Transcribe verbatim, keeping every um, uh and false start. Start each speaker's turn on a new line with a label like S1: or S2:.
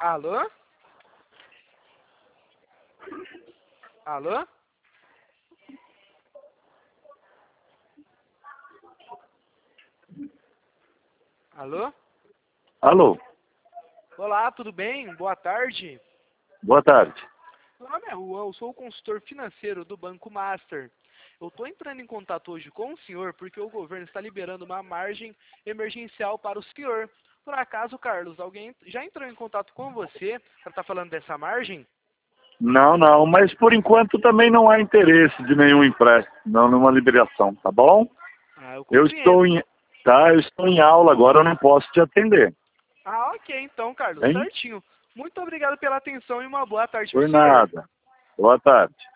S1: Alô? Alô? Alô?
S2: Alô,
S1: Olá, tudo bem? Boa tarde.
S2: boa tarde.
S1: Meu nome é Juan, eu sou o consultor financeiro do Banco Master. Eu estou entrando em contato hoje com o senhor porque o governo está liberando uma margem emergencial para o senhor. Por acaso, Carlos, alguém já entrou em contato com você para estar falando dessa margem?
S2: Não, não, mas por enquanto também não há interesse de nenhum empréstimo, não numa liberação, tá bom?
S1: Ah, eu
S2: Eu estou
S1: compreendo.
S2: em, tá, eu estou em aula agora, eu não posso te atender,
S1: Ah, ok, então, Carlos,
S2: hein?
S1: certinho. Muito obrigado pela atenção e uma boa tarde para
S2: Por
S1: o senhor.
S2: nada. Boa tarde.